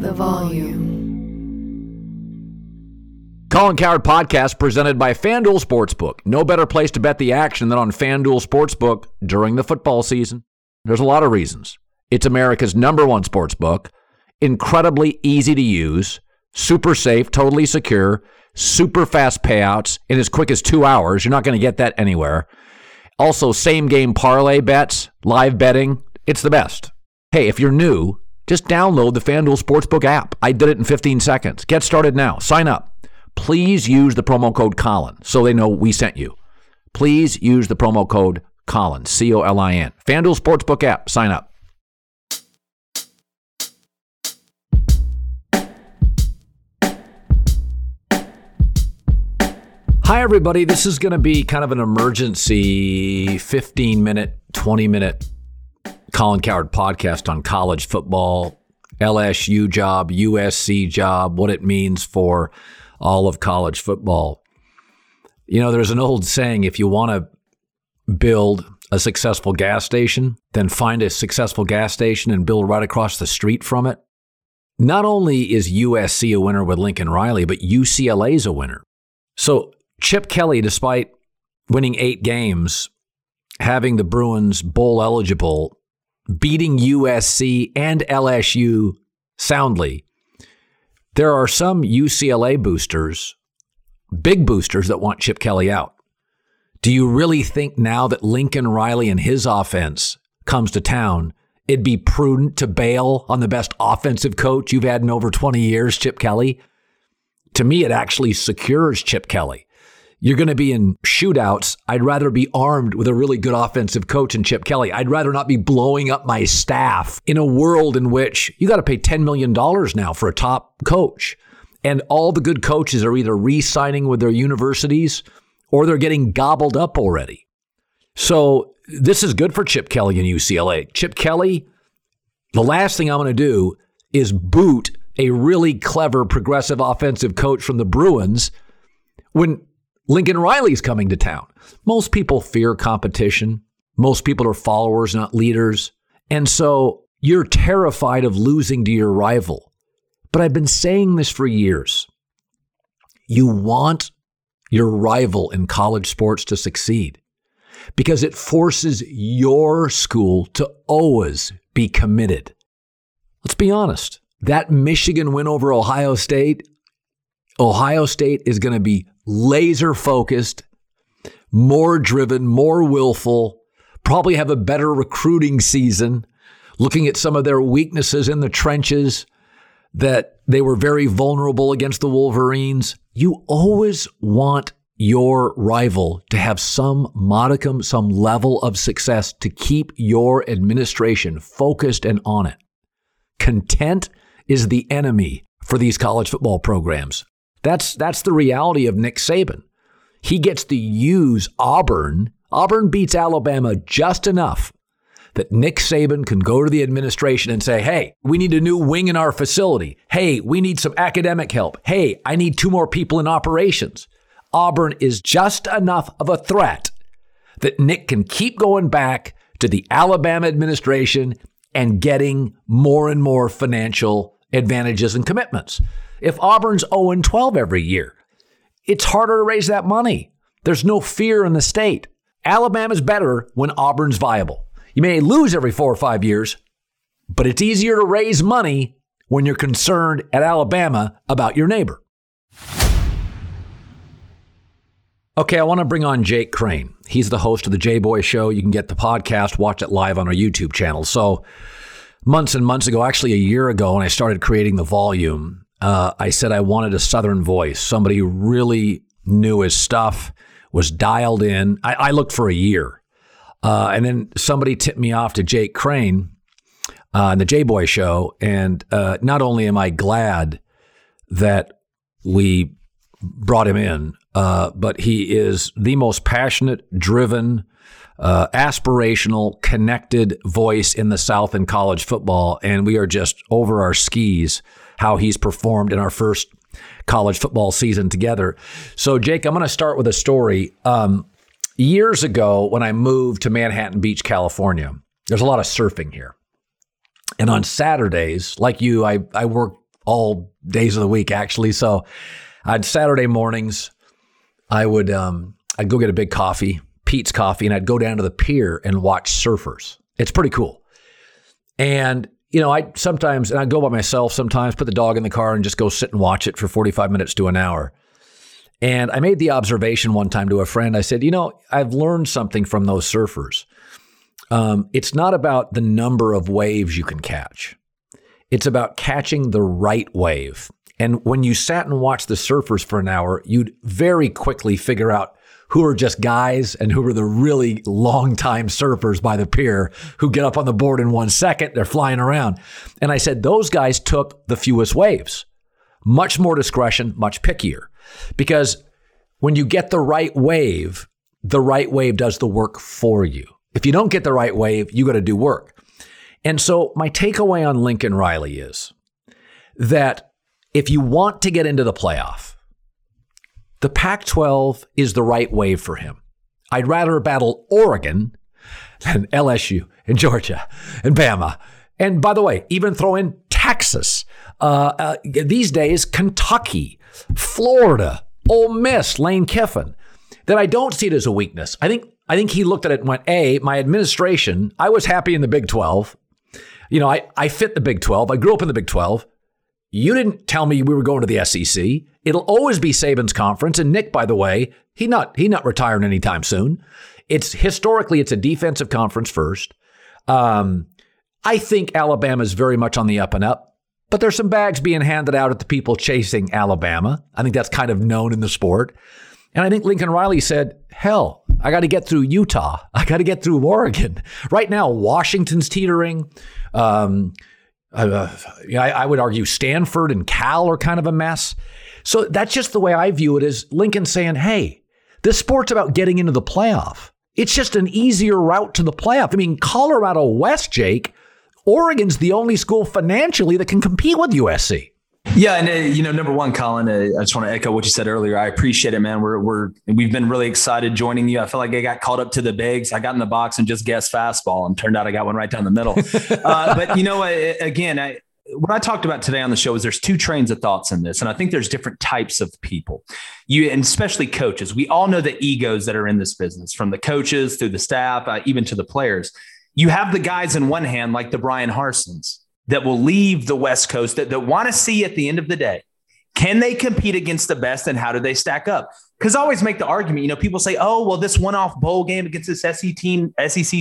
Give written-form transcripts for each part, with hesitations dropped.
the volume. Colin Cowherd Podcast presented by FanDuel Sportsbook. No better place to bet the action than on FanDuel Sportsbook during the football season. There's a lot of reasons. It's America's #1 sportsbook, incredibly easy to use, super safe, totally secure, super fast payouts in as quick as 2 hours. You're not going to get that anywhere. Also, same game parlay bets, live betting. It's the best. Hey, if you're new, just download the FanDuel Sportsbook app. I did it in 15 seconds. Get started now. Sign up. Please use the promo code Colin so they know we sent you. Please use the promo code Colin, C-O-L-I-N. FanDuel Sportsbook app. Sign up. Hi, everybody. This is going to be kind of an emergency 15-minute, 20-minute Colin Cowherd podcast on college football, LSU job, USC job, what it means for all of college football. You know, there's an old saying, if you want to build a successful gas station, then find a successful gas station and build right across the street from it. Not only is USC a winner with Lincoln Riley, but UCLA is a winner. So Chip Kelly, despite winning 8 games, having the Bruins bowl eligible, beating USC and LSU soundly, there are some UCLA boosters, big boosters, that want Chip Kelly out. Do you really think now that Lincoln Riley and his offense comes to town, it'd be prudent to bail on the best offensive coach you've had in over 20 years, Chip Kelly? To me, it actually secures Chip Kelly. You're going to be in shootouts. I'd rather be armed with a really good offensive coach than Chip Kelly. I'd rather not be blowing up my staff in a world in which you got to pay $10 million now for a top coach. And all the good coaches are either re-signing with their universities or they're getting gobbled up already. So this is good for Chip Kelly and UCLA. Chip Kelly, the last thing I'm going to do is boot a really clever progressive offensive coach from the Bruins when Lincoln Riley's coming to town. Most people fear competition. Most people are followers, not leaders. And so you're terrified of losing to your rival. But I've been saying this for years. You want your rival in college sports to succeed because it forces your school to always be committed. Let's be honest. That Michigan win over Ohio State is going to be laser focused, more driven, more willful, probably have a better recruiting season, looking at some of their weaknesses in the trenches, that they were very vulnerable against the Wolverines. You always want your rival to have some modicum, some level of success to keep your administration focused and on it. Content is the enemy for these college football programs. That's the reality of Nick Saban. He gets to use Auburn. Auburn beats Alabama just enough that Nick Saban can go to the administration and say, hey, we need a new wing in our facility. Hey, we need some academic help. Hey, I need 2 more people in operations. Auburn is just enough of a threat that Nick can keep going back to the Alabama administration and getting more and more financial advantages and commitments. If Auburn's 0-12 every year, it's harder to raise that money. There's no fear in the state. Alabama's better when Auburn's viable. You may lose every 4 or 5 years, but it's easier to raise money when you're concerned at Alabama about your neighbor. Okay, I want to bring on Jake Crane. He's the host of the J-Boy Show. You can get the podcast, watch it live on our YouTube channel. So months and months ago, actually a year ago, when I started creating the volume, I said I wanted a Southern voice, somebody who really knew his stuff, was dialed in. I looked for a year. And then somebody tipped me off to Jake Crane on the J-Boy Show. And not only am I glad that we brought him in, but he is the most passionate, driven, aspirational, connected voice in the South in college football. And we are just over our skis how he's performed in our first college football season together. So, Jake, I'm going to start with a story. Years ago, when I moved to Manhattan Beach, California, there's a lot of surfing here. And on Saturdays, like you, I work all days of the week, actually. So on Saturday mornings, I'd go get a big coffee, Pete's Coffee, and I'd go down to the pier and watch surfers. It's pretty cool. And, I'd go by myself sometimes, put the dog in the car and just go sit and watch it for 45 minutes to an hour. And I made the observation one time to a friend. I said, I've learned something from those surfers. It's not about the number of waves you can catch. It's about catching the right wave. And when you sat and watched the surfers for an hour, you'd very quickly figure out who are just guys and who are the really long-time surfers by the pier who get up on the board in 1 second. They're flying around. And I said, those guys took the fewest waves. Much more discretion, much pickier. Because when you get the right wave does the work for you. If you don't get the right wave, you got to do work. And so my takeaway on Lincoln Riley is that if you want to get into the playoff, the Pac-12 is the right wave for him. I'd rather battle Oregon than LSU and Georgia and Bama. And by the way, even throw in Texas. These days, Kentucky, Florida, Ole Miss, Lane Kiffin. That I don't see it as a weakness. I think he looked at it and went, my administration, I was happy in the Big 12. I fit the Big 12. I grew up in the Big 12. You didn't tell me we were going to the SEC. It'll always be Saban's conference. And Nick, by the way, he not retiring anytime soon. It's a defensive conference first. I think Alabama is very much on the up and up, but there's some bags being handed out at the people chasing Alabama. I think that's kind of known in the sport. And I think Lincoln Riley said, hell, I got to get through Utah. I got to get through Oregon. Right now, Washington's teetering. I would argue Stanford and Cal are kind of a mess. So that's just the way I view it, is Lincoln saying, hey, this sport's about getting into the playoff. It's just an easier route to the playoff. I mean, Colorado West, Jake, Oregon's the only school financially that can compete with USC. Yeah. And, number one, Colin, I just want to echo what you said earlier. I appreciate it, man. We've been really excited joining you. I feel like I got caught up to the bigs. I got in the box and just guessed fastball, and turned out I got one right down the middle. But again, what I talked about today on the show is there's two trains of thoughts in this. And I think there's different types of people, and especially coaches. We all know the egos that are in this business, from the coaches through the staff, even to the players. You have the guys in one hand, like the Brian Harsons, that will leave the West Coast, that want to see at the end of the day, can they compete against the best, and how do they stack up? Because I always make the argument, people say, oh, well, this one-off bowl game against this SEC team,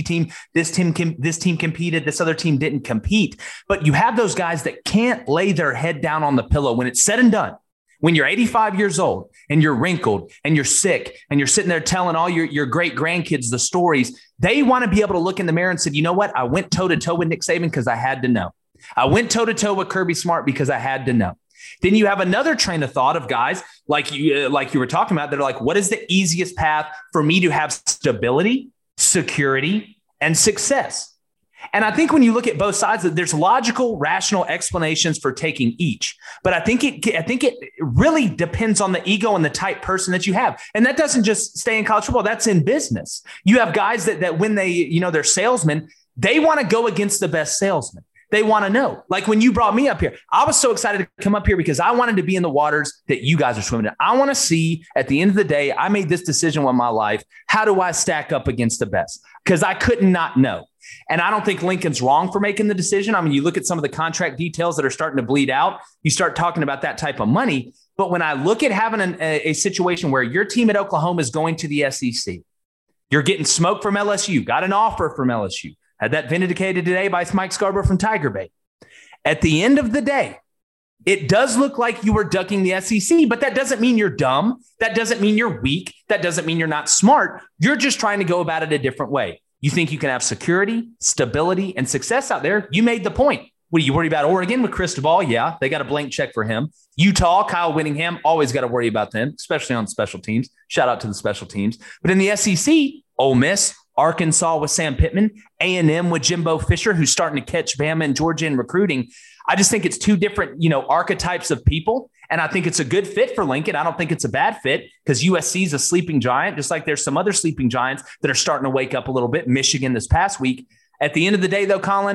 this team competed, this other team didn't compete. But you have those guys that can't lay their head down on the pillow when it's said and done. When you're 85 years old and you're wrinkled and you're sick and you're sitting there telling all your great grandkids the stories, they want to be able to look in the mirror and say, you know what? I went toe-to-toe with Nick Saban because I had to know. I went toe-to-toe with Kirby Smart because I had to know. Then you have another train of thought of guys like you were talking about that are like, what is the easiest path for me to have stability, security, and success? And I think when you look at both sides, there's logical, rational explanations for taking each. But I think it really depends on the ego and the type person that you have. And that doesn't just stay in college football. That's in business. You have guys that when they, they're salesmen, they want to go against the best salesman. They want to know. Like when you brought me up here, I was so excited to come up here because I wanted to be in the waters that you guys are swimming in. I want to see, at the end of the day, I made this decision with my life. How do I stack up against the best? Because I could not know. And I don't think Lincoln's wrong for making the decision. I mean, you look at some of the contract details that are starting to bleed out. You start talking about that type of money. But when I look at having a situation where your team at Oklahoma is going to the SEC, you're getting smoke from LSU, got an offer from LSU. Had that vindicated today by Mike Scarborough from Tiger Bay. At the end of the day, it does look like you were ducking the SEC, but that doesn't mean you're dumb. That doesn't mean you're weak. That doesn't mean you're not smart. You're just trying to go about it a different way. You think you can have security, stability, and success out there. You made the point. What are you worried about? Oregon with Cristobal? Yeah, they got a blank check for him. Utah, Kyle Whittingham, always got to worry about them, especially on special teams. Shout out to the special teams. But in the SEC, Ole Miss, Arkansas with Sam Pittman, A&M with Jimbo Fisher, who's starting to catch Bama and Georgia in recruiting. I just think it's two different, archetypes of people. And I think it's a good fit for Lincoln. I don't think it's a bad fit because USC is a sleeping giant, just like there's some other sleeping giants that are starting to wake up a little bit. Michigan this past week. At the end of the day, though, Colin,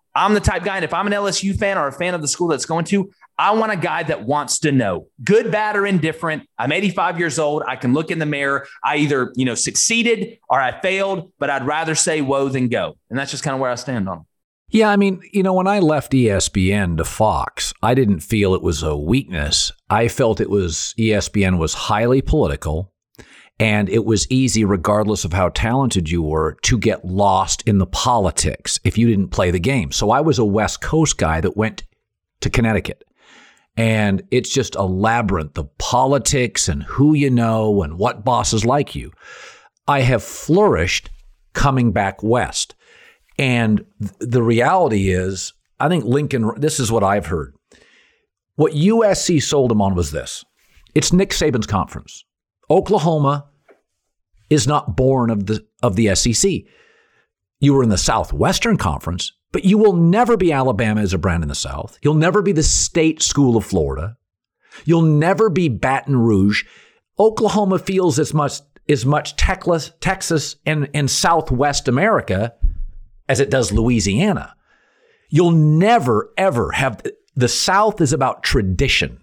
I'm the type guy, and if I'm an LSU fan or a fan of the school that's going to, I want a guy that wants to know, good, bad, or indifferent. I'm 85 years old. I can look in the mirror. I either, succeeded or I failed, but I'd rather say woe than go. And that's just kind of where I stand on it. Yeah, I mean, when I left ESPN to Fox, I didn't feel it was a weakness. I felt ESPN was highly political, and it was easy, regardless of how talented you were, to get lost in the politics if you didn't play the game. So I was a West Coast guy that went to Connecticut. And it's just a labyrinth of politics and who you know and what bosses like you. I have flourished coming back west. And the reality is, I think Lincoln, this is what I've heard. What USC sold him on was this. It's Nick Saban's conference. Oklahoma is not born of the SEC. You were in the Southwestern Conference, but you will never be Alabama as a brand in the South. You'll never be the State School of Florida. You'll never be Baton Rouge. Oklahoma feels as much Texas and Southwest America as it does Louisiana. You'll never, ever have, the South is about tradition.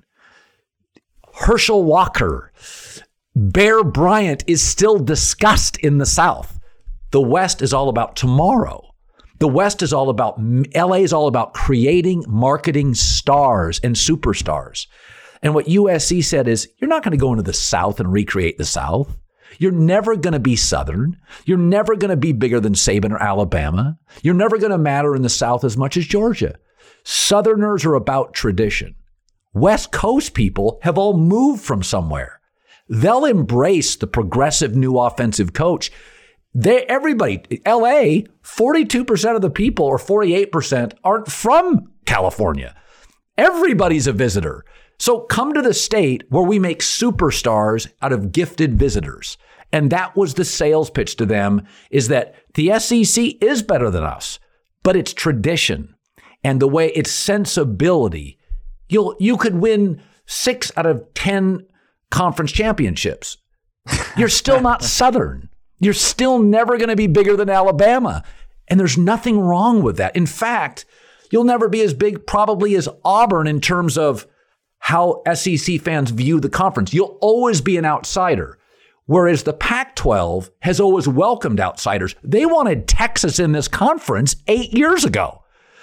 Herschel Walker, Bear Bryant is still discussed in the South. The West is all about tomorrow. The West is all about, LA is all about creating, marketing stars and superstars. And what USC said is, you're not going to go into the South and recreate the South. You're never going to be Southern. You're never going to be bigger than Saban or Alabama. You're never going to matter in the South as much as Georgia. Southerners are about tradition. West Coast people have all moved from somewhere. They'll embrace the progressive new offensive coach. Everybody, LA, 42% of the people or 48% aren't from California. Everybody's a visitor. So come to the state where we make superstars out of gifted visitors. And that was the sales pitch to them, is that the SEC is better than us, but it's tradition and the way it's sensibility. You could win 6 out of 10 conference championships. You're still not Southern. You're still never going to be bigger than Alabama. And there's nothing wrong with that. In fact, you'll never be as big probably as Auburn in terms of how SEC fans view the conference. You'll always be an outsider. Whereas the Pac-12 has always welcomed outsiders. They wanted Texas in this conference 8 years ago.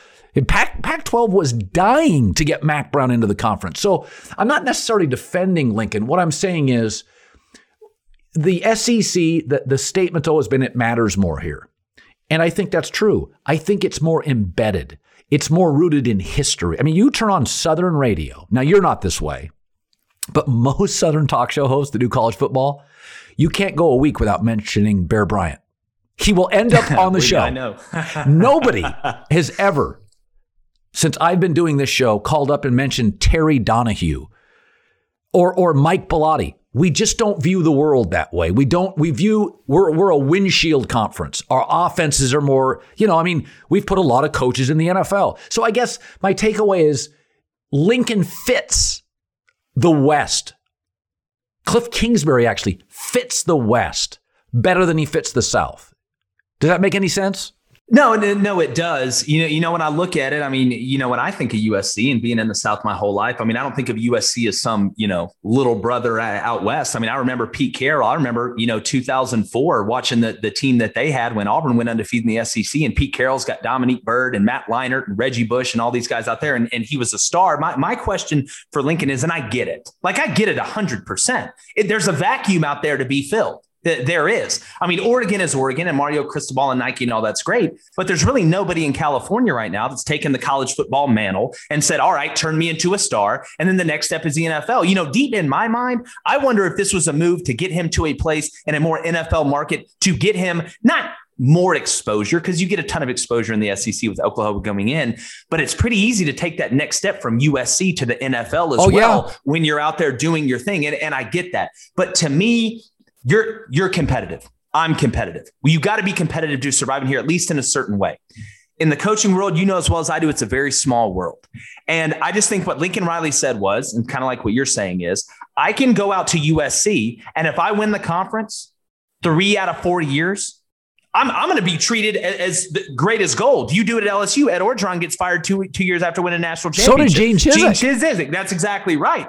Pac-12 was dying to get Mac Brown into the conference. So I'm not necessarily defending Lincoln. What I'm saying is the SEC, the statement's always been it matters more here. And I think that's true. I think it's more embedded. It's more rooted in history. I mean, you turn on Southern radio. Now, you're not this way, but most Southern talk show hosts that do college football, you can't go a week without mentioning Bear Bryant. He will end up on the show. I know. Nobody has ever, since I've been doing this show, called up and mentioned Terry Donahue or Mike Bellotti. We just don't view the world that way. We're a windshield conference. Our offenses are more, we've put a lot of coaches in the NFL. So I guess my takeaway is Lincoln fits the West. Cliff Kingsbury actually fits the West better than he fits the South. Does that make any sense? No, it does. When I look at it, when I think of USC and being in the South my whole life, I don't think of USC as some, little brother out West. I remember Pete Carroll. I remember, 2004 watching the team that they had when Auburn went undefeated in the SEC, and Pete Carroll's got Dominique Byrd and Matt Leinart and Reggie Bush and all these guys out there. And he was a star. My question for Lincoln is, and I get it. I get it 100%. There's a vacuum out there to be filled. There is. Oregon is Oregon, and Mario Cristobal and Nike and all that's great. But there's really nobody in California right now that's taken the college football mantle and said, all right, turn me into a star. And then the next step is the NFL. Deep in my mind, I wonder if this was a move to get him to a place in a more NFL market, to get him not more exposure, because you get a ton of exposure in the SEC with Oklahoma coming in, but it's pretty easy to take that next step from USC to the NFL as well when you're out there doing your thing. And I get that. But to me, You're competitive. I'm competitive. Well, you got to be competitive to survive in here, at least in a certain way. In the coaching world, as well as I do, it's a very small world. And I just think what Lincoln Riley said was, and kind of like what you're saying is, I can go out to USC, and if I win the conference 3 out of 4 years, I'm going to be treated as great as gold. You do it at LSU. Ed Orgeron gets fired two years after winning a national championship. So did Gene Chizik. That's exactly right.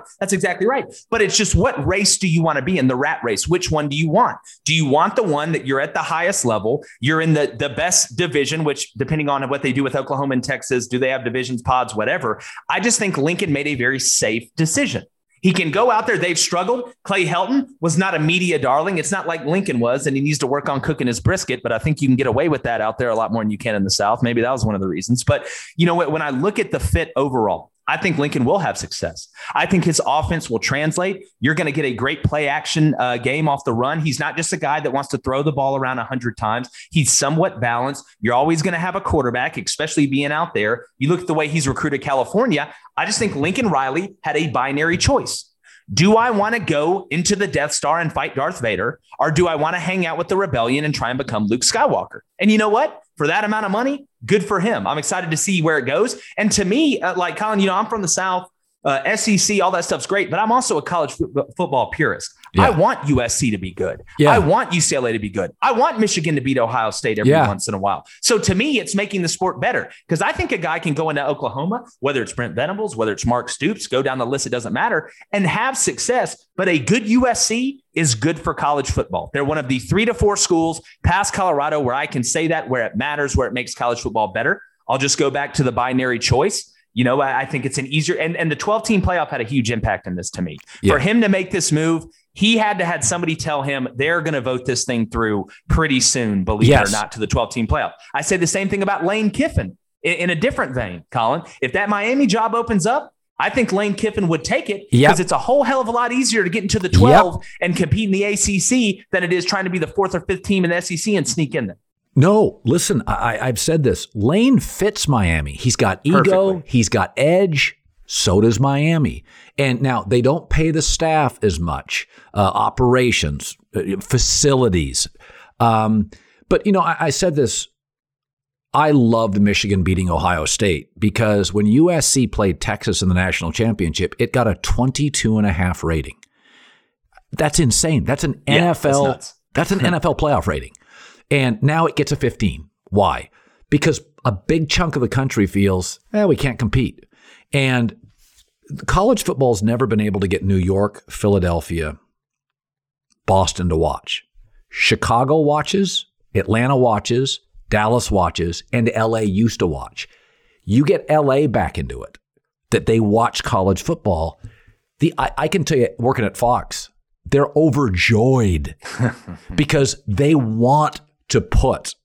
But it's just, what race do you want to be in? The rat race. Which one do you want? Do you want the one that you're at the highest level? You're in the best division, which depending on what they do with Oklahoma and Texas, do they have divisions, pods, whatever? I just think Lincoln made a very safe decision. He can go out there. They've struggled. Clay Helton was not a media darling. It's not like Lincoln was, and he needs to work on cooking his brisket. But I think you can get away with that out there a lot more than you can in the South. Maybe that was one of the reasons. But you know what? When I look at the fit overall, I think Lincoln will have success. I think his offense will translate. You're going to get a great play action game off the run. He's not just a guy that wants to throw the ball around 100 times. He's somewhat balanced. You're always going to have a quarterback, especially being out there. You look at the way he's recruited California. I just think Lincoln Riley had a binary choice. Do I want to go into the Death Star and fight Darth Vader, or do I want to hang out with the rebellion and try and become Luke Skywalker? And you know what? For that amount of money, good for him. I'm excited to see where it goes. And to me, like Colin, I'm from the South. SEC, all that stuff's great, but I'm also a college football purist. Yeah. I want USC to be good. Yeah. I want UCLA to be good. I want Michigan to beat Ohio State every once in a while. So to me, it's making the sport better, because I think a guy can go into Oklahoma, whether it's Brent Venables, whether it's Mark Stoops, go down the list, it doesn't matter, and have success. But a good USC is good for college football. They're one of the 3 to 4 schools past Colorado where I can say that, where it matters, where it makes college football better. I'll just go back to the binary choice. I think it's an easier, and the 12-team playoff had a huge impact in this to me. Yeah. For him to make this move, he had to have somebody tell him they're going to vote this thing through pretty soon, believe it or not, to the 12-team playoff. I say the same thing about Lane Kiffin in a different vein, Colin. If that Miami job opens up, I think Lane Kiffin would take it, because it's a whole hell of a lot easier to get into the 12 and compete in the ACC than it is trying to be the 4th or 5th team in the SEC and sneak in there. No, listen, I've said this. Lane fits Miami. He's got ego. Perfectly. He's got edge. So does Miami. And now they don't pay the staff as much, operations, facilities. But, I said this. I loved Michigan beating Ohio State, because when USC played Texas in the national championship, it got a 22.5 rating. That's insane. That's an NFL. That's an NFL playoff rating. And now it gets a 15. Why? Because a big chunk of the country feels, we can't compete. And college football's never been able to get New York, Philadelphia, Boston to watch. Chicago watches, Atlanta watches, Dallas watches, and LA used to watch. You get LA back into it, that they watch college football. I can tell you, working at Fox, they're overjoyed because they want to put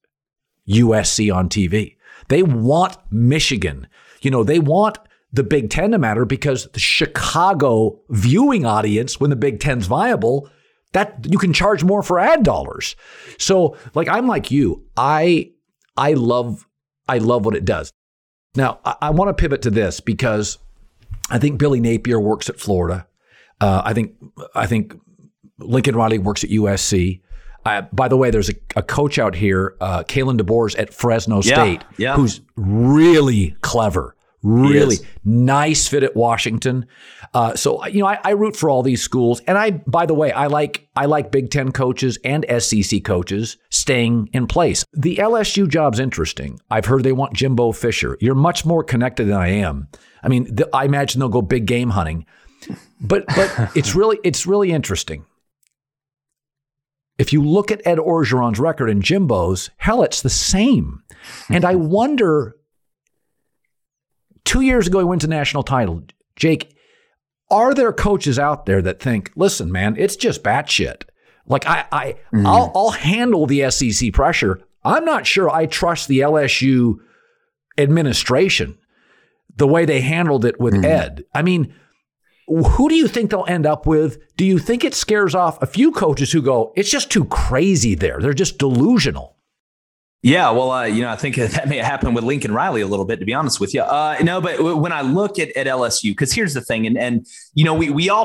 USC on TV. They want Michigan. They want the Big Ten to matter, because the Chicago viewing audience, when the Big Ten's viable, that you can charge more for ad dollars. So, I'm like you. I love what it does. Now, I want to pivot to this, because I think Billy Napier works at Florida. I think Lincoln Riley works at USC. By the way, there's a coach out here, Kalen DeBoer's at Fresno State, who's really clever, really nice fit at Washington. So I root for all these schools, and by the way, I like Big Ten coaches and SEC coaches staying in place. The LSU job's interesting. I've heard they want Jimbo Fisher. You're much more connected than I am. I mean, I imagine they'll go big game hunting, but it's really interesting. If you look at Ed Orgeron's record and Jimbo's, hell, it's the same. And I wonder, 2 years ago he wins a national title. Jake, are there coaches out there that think, listen, man, it's just batshit. I'll handle the SEC pressure. I'm not sure I trust the LSU administration the way they handled it with Ed. I mean, who do you think they'll end up with? Do you think it scares off a few coaches who go, it's just too crazy there? They're just delusional. Yeah, well, I think that may happen with Lincoln Riley a little bit, to be honest with you. No, but when I look at LSU, because here's the thing, and we all put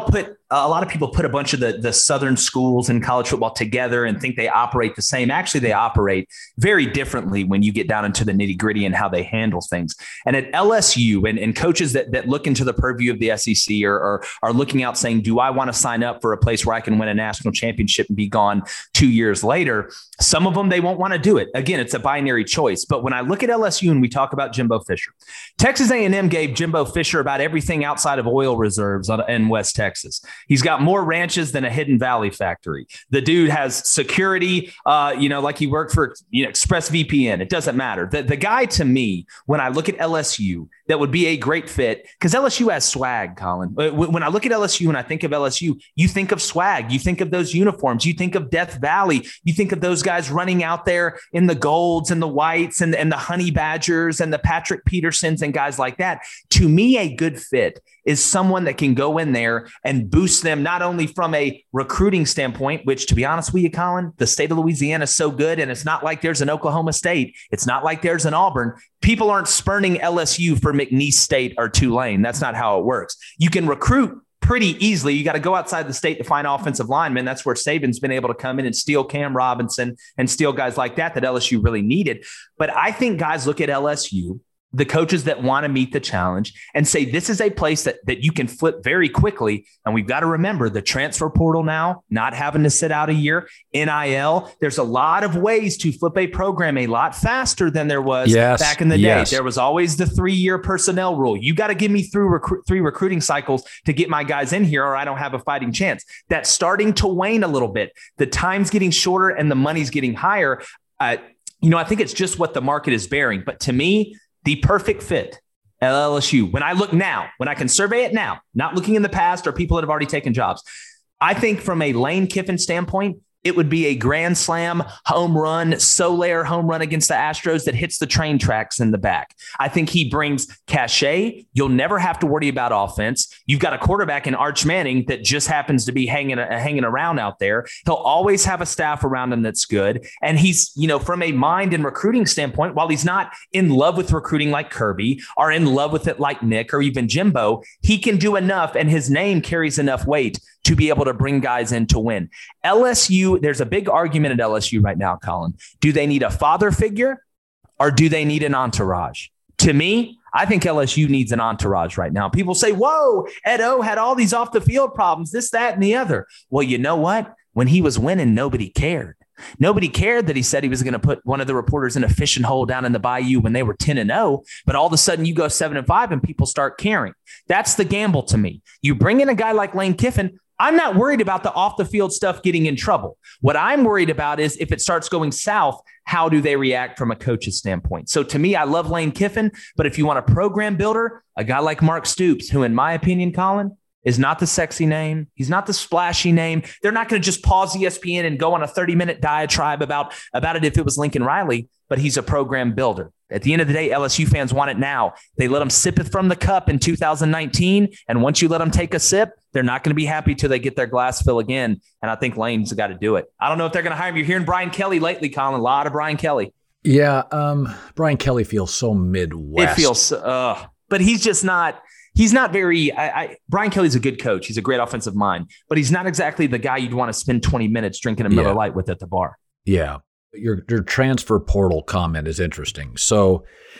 a lot of people put a bunch of the Southern schools in college football together and think they operate the same. Actually, they operate very differently when you get down into the nitty gritty and how they handle things. And at LSU and coaches that look into the purview of the SEC or are looking out saying, do I want to sign up for a place where I can win a national championship and be gone 2 years later? Some of them, they won't want to do it. Again, it's a binary choice. But when I look at LSU and we talk about Jimbo Fisher, Texas A&M gave Jimbo Fisher about everything outside of oil reserves in West Texas. He's got more ranches than a Hidden Valley factory. The dude has security, like he worked for ExpressVPN. It doesn't matter. The guy, to me, when I look at LSU, that would be a great fit because LSU has swag, Colin. When I look at LSU and I think of LSU, you think of swag. You think of those uniforms. You think of Death Valley. You think of those guys running out there in the golds and the whites and the honey badgers and the Patrick Petersons and guys like that. To me, a good fit is someone that can go in there and boost them not only from a recruiting standpoint, which, to be honest with you, Colin, the state of Louisiana is so good, and it's not like there's an Oklahoma State. It's not like there's an Auburn. People aren't spurning LSU for McNeese State or Tulane. That's not how it works. You can recruit pretty easily. You got to go outside the state to find offensive linemen. That's where Saban's been able to come in and steal Cam Robinson and steal guys like that LSU really needed. But I think guys look at LSU, the coaches that want to meet the challenge, and say, this is a place that you can flip very quickly. And we've got to remember the transfer portal now, not having to sit out a year, NIL. There's a lot of ways to flip a program a lot faster than there was back in the day. There was always the 3-year personnel rule. You got to give me through 3 recruiting cycles to get my guys in here, or I don't have a fighting chance. That's starting to wane a little bit. The time's getting shorter and the money's getting higher. I think it's just what the market is bearing. But to me, the perfect fit at LSU, when I look now, when I can survey it now, not looking in the past or people that have already taken jobs, I think from a Lane Kiffin standpoint, it would be a grand slam home run, Soler home run against the Astros that hits the train tracks in the back. I think he brings cachet. You'll never have to worry about offense. You've got a quarterback in Arch Manning that just happens to be hanging around out there. He'll always have a staff around him that's good. And he's, from a mind and recruiting standpoint, while he's not in love with recruiting like Kirby or in love with it like Nick or even Jimbo, he can do enough, and his name carries enough weight to be able to bring guys in to win. LSU, there's a big argument at LSU right now, Colin. Do they need a father figure or do they need an entourage? To me, I think LSU needs an entourage right now. People say, whoa, Ed O had all these off the field problems, this, that, and the other. Well, you know what? When he was winning, nobody cared. Nobody cared that he said he was going to put one of the reporters in a fishing hole down in the bayou when they were 10-0. But all of a sudden you go 7-5 and people start caring. That's the gamble to me. You bring in a guy like Lane Kiffin. I'm not worried about the off the field stuff getting in trouble. What I'm worried about is if it starts going south, how do they react from a coach's standpoint? So to me, I love Lane Kiffin, but if you want a program builder, a guy like Mark Stoops, who in my opinion, Colin, is not the sexy name. He's not the splashy name. They're not going to just pause ESPN and go on a 30-minute diatribe about it if it was Lincoln Riley, but he's a program builder. At the end of the day, LSU fans want it now. They let them sip it from the cup in 2019, and once you let them take a sip, they're not going to be happy till they get their glass fill again, and I think Lane's got to do it. I don't know if they're going to hire him. You're hearing Brian Kelly lately, Colin, a lot of Brian Kelly. Yeah, Brian Kelly feels so Midwest. It feels, but he's just not. He's not very. Brian Kelly's a good coach. He's a great offensive mind, but he's not exactly the guy you'd want to spend 20 minutes drinking a Miller Lite with at the bar. Yeah, your transfer portal comment is interesting. So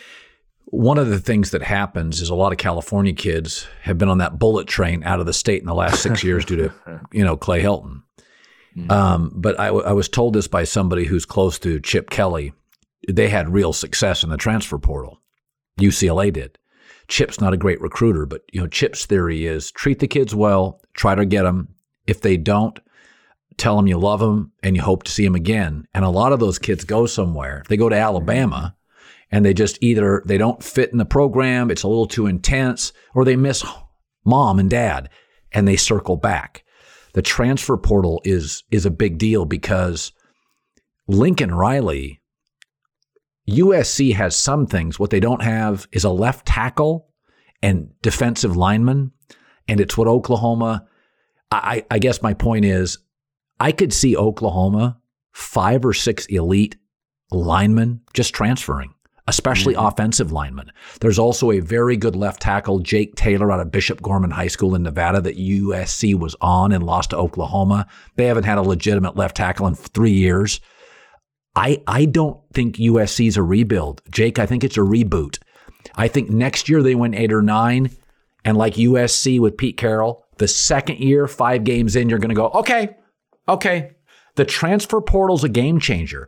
one of the things that happens is a lot of California kids have been on that bullet train out of the state in the last 6 years due to Clay Helton. But I was told this by somebody who's close to Chip Kelly. They had real success in the transfer portal. UCLA did. Chip's not a great recruiter, but Chip's theory is treat the kids well, try to get them. If they don't, tell them you love them and you hope to see them again. And a lot of those kids go somewhere. They go to Alabama and they just either they don't fit in the program, it's a little too intense, or they miss mom and dad and they circle back. The transfer portal is a big deal because Lincoln Riley, USC has some things. What they don't have is a left tackle and defensive lineman, and it's what Oklahoma. I guess my point is, I could see Oklahoma 5 or 6 elite linemen just transferring. especially offensive linemen. There's also a very good left tackle, Jake Taylor, out of Bishop Gorman High School in Nevada that USC was on and lost to Oklahoma. They haven't had a legitimate left tackle in 3 years. I don't think USC's a rebuild. Jake, I think it's a reboot. I think next year they win 8 or 9, and like USC with Pete Carroll, the second year, 5 games in, you're going to go, okay. The transfer portal's a game changer.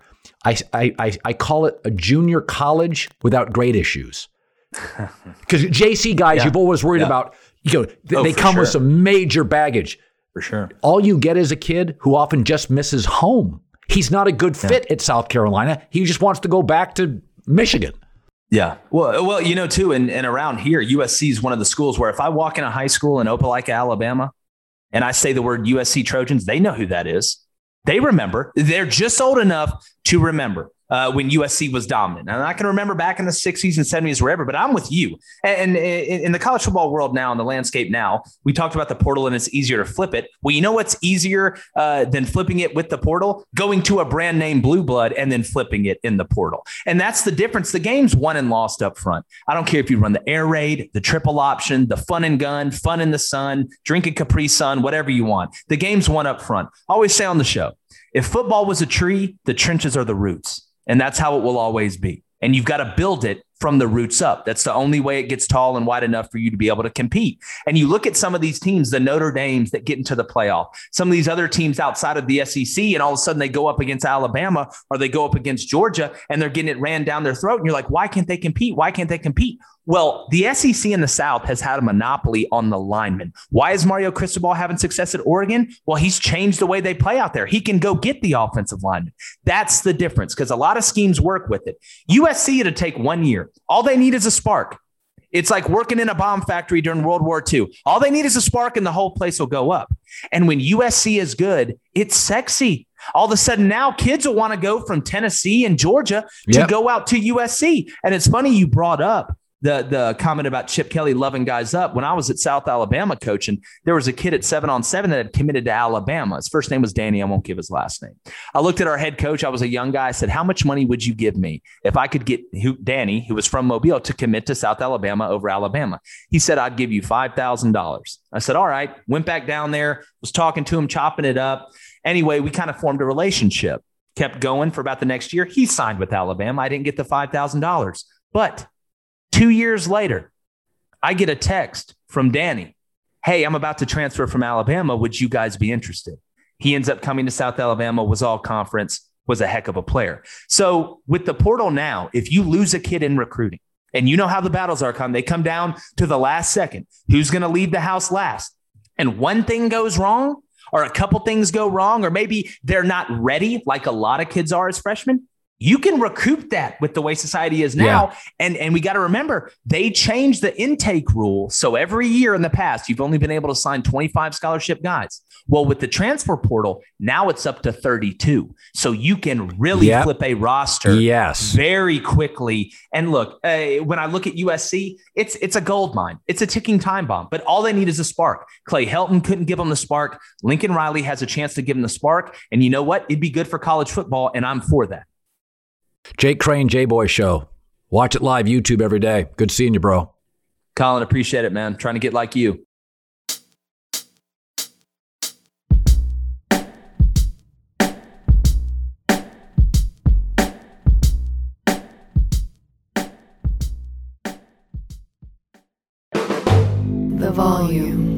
I call it a junior college without grade issues. Because JC guys, you've always worried about, they come with some major baggage. For sure. All you get is a kid who often just misses home. He's not a good fit at South Carolina. He just wants to go back to Michigan. Yeah. Well, too, and around here, USC is one of the schools where if I walk in a high school in Opelika, Alabama, and I say the word USC Trojans, they know who that is. They remember. They're just old enough to remember when USC was dominant. And I can remember back in the 60s and 70s, wherever, but I'm with you. And in the college football world now, in the landscape now, we talked about the portal and it's easier to flip it. Well, you know what's easier than flipping it with the portal? Going to a brand name Blue Blood and then flipping it in the portal. And that's the difference. The game's won and lost up front. I don't care if you run the air raid, the triple option, the fun and gun, fun in the sun, drinking Capri Sun, whatever you want. The game's won up front. I always say on the show, if football was a tree, the trenches are the roots. And that's how it will always be. And you've got to build it from the roots up. That's the only way it gets tall and wide enough for you to be able to compete. And you look at some of these teams, the Notre Dames that get into the playoff, some of these other teams outside of the SEC, and all of a sudden they go up against Alabama or they go up against Georgia and they're getting it ran down their throat. And you're like, why can't they compete? Why can't they compete? Well, the SEC in the South has had a monopoly on the linemen. Why is Mario Cristobal having success at Oregon? Well, he's changed the way they play out there. He can go get the offensive linemen. That's the difference because a lot of schemes work with it. USC, it'll take 1 year. All they need is a spark. It's like working in a bomb factory during World War II. All they need is a spark and the whole place will go up. And when USC is good, it's sexy. All of a sudden now kids will want to go from Tennessee and Georgia to go out to USC. And it's funny you brought up the comment about Chip Kelly loving guys up. When I was at South Alabama coaching, there was a kid at 7-on-7 that had committed to Alabama. His first name was Danny. I won't give his last name. I looked at our head coach. I was a young guy. I said, how much money would you give me if I could get Danny, who was from Mobile, to commit to South Alabama over Alabama? He said, I'd give you $5,000. I said, all right. Went back down there, was talking to him, chopping it up. Anyway, we kind of formed a relationship, kept going for about the next year. He signed with Alabama. I didn't get the $5,000, but 2 years later, I get a text from Danny. Hey, I'm about to transfer from Alabama. Would you guys be interested? He ends up coming to South Alabama, was all conference, was a heck of a player. So with the portal now, if you lose a kid in recruiting, and you know how the battles are they come down to the last second, who's going to leave the house last? And one thing goes wrong, or a couple things go wrong, or maybe they're not ready like a lot of kids are as freshmen. You can recoup that with the way society is now. Yeah. And we got to remember, they changed the intake rule. So every year in the past, you've only been able to sign 25 scholarship guys. Well, with the transfer portal, now it's up to 32. So you can really flip a roster very quickly. And look, when I look at USC, it's a gold mine. It's a ticking time bomb. But all they need is a spark. Clay Helton couldn't give them the spark. Lincoln Riley has a chance to give them the spark. And you know what? It'd be good for college football, and I'm for that. Jake Crane, J-Boy Show. Watch it live, YouTube every day. Good seeing you, bro. Colin, appreciate it, man. Trying to get like you. The volume.